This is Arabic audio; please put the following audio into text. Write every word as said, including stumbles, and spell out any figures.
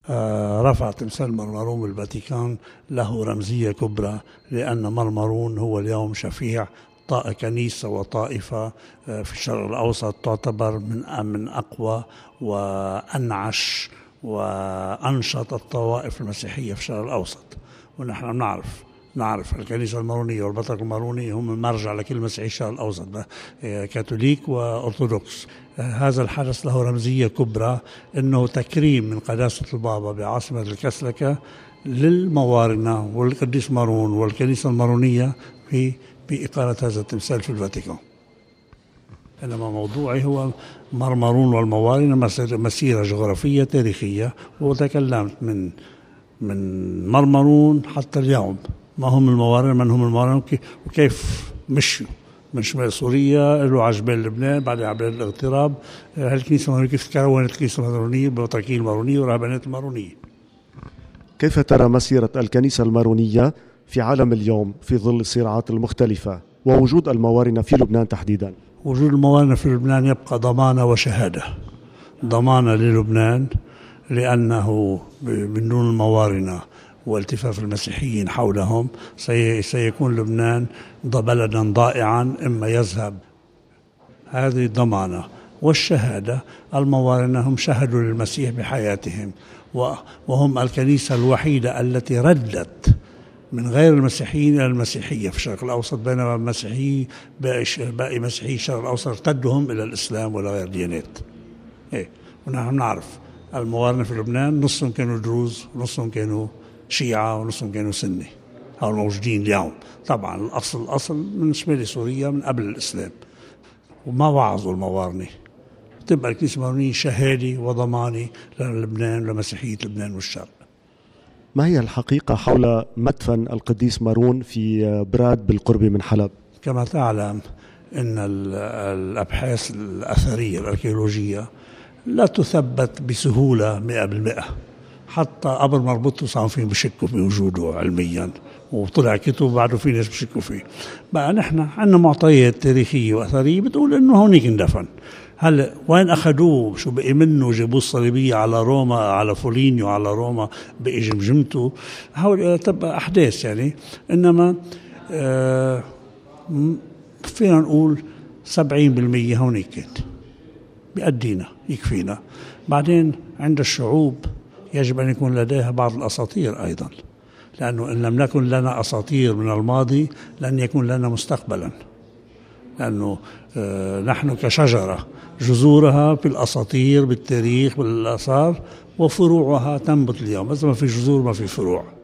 آه، رفع تمثال مرمرون بالفاتيكان له رمزية كبرى، لأن مرمرون هو اليوم شفيع طا- كنيسة وطائفة آه، في الشرق الأوسط، تعتبر من من أقوى وأنعش وأنشط الطوائف المسيحية في الشرق الأوسط. ونحن نعرف نعرف الكنيسة المارونية والبطرك الماروني هم مرجع لكل مسيحي الشرق الأوسط، كاثوليك وأرثوذكس. هذا الحدث له رمزية كبرى، أنه تكريم من قداسة البابا بعاصمة الكسلكة للموارنة والقديس مارون والكنيسة المارونية في بإقامة هذا التمثال في الفاتيكان. إنما موضوعي هو مرمرون والموارنة، مسيرة جغرافية تاريخية، وتكلمت من من مرمرون حتى اليوم، ما هم الموارنة، من هم الموارنة وكيف مشوا من شمال سوريا له على جبال لبنان، بعدين على بلاد الاغتراب. هالكنيسة المارونية كيف تكونت الكنيسة المارونية بالبطركين المارونية والرهبانات المارونية. كيف ترى مسيرة الكنيسة المارونية في عالم اليوم في ظل الصراعات المختلفة ووجود الموارنة في لبنان تحديدا؟ وجود الموارنة في لبنان يبقى ضمانة وشهادة. ضمانة للبنان، لأنه من دون الموارنة والتفاف المسيحيين حولهم سيكون لبنان بلدا ضائعا، إما يذهب. هذه ضمانة. والشهادة، الموارنة هم شهدوا للمسيح بحياتهم، وهم الكنيسة الوحيدة التي ردت من غير المسيحيين إلى المسيحية في الشرق الأوسط، بينما المسيحيين باقي مسيحي الشرق الأوسط ارتدهم إلى الإسلام ولا غير ديانات. إيه، ونحن نعرف الموارنة في لبنان نصهم كانوا دروز ونصهم كانوا شيعة ونصهم كانوا سني، هؤلاء الموجودين اليوم. طبعا الأصل الأصل من شمال سوريا من قبل الإسلام، وما وعظوا الموارنة. تبقى الكنيسة المارونية شهادة وضمانة للبنان ولمسيحية لبنان والشرق. ما هي الحقيقة حول مدفن القديس مارون في براد بالقرب من حلب؟ كما تعلم أن الأبحاث الأثرية الأركيولوجية لا تثبت بسهولة مئة بالمئة. حتى قبر مربوطوس عم فيهم بشكوا بوجوده علميا، وطلع كتب بعده في ناس بشكوا فيه. بقى نحن عندنا معطيات تاريخية وأثرية بتقول إنه هونيك اندفن. هلا وين أخذوه؟ شو بقي منه؟ جابوه الصليبية على روما، على فولينيو على روما، بقي جمجمته. هول تبقى أحداث يعني. إنما آه فينا نقول سبعين بالمية هونيك كانت بيأدينا، يكفينا. بعدين عند الشعوب يجب أن يكون لديها بعض الأساطير أيضا، لأنه إن لم نكن لنا أساطير من الماضي لن يكون لنا مستقبلا. لأنه آه نحن كشجرة جذورها بالأساطير بالتاريخ بالآثار، وفروعها تنبت اليوم، بس ما في جذور ما في فروع.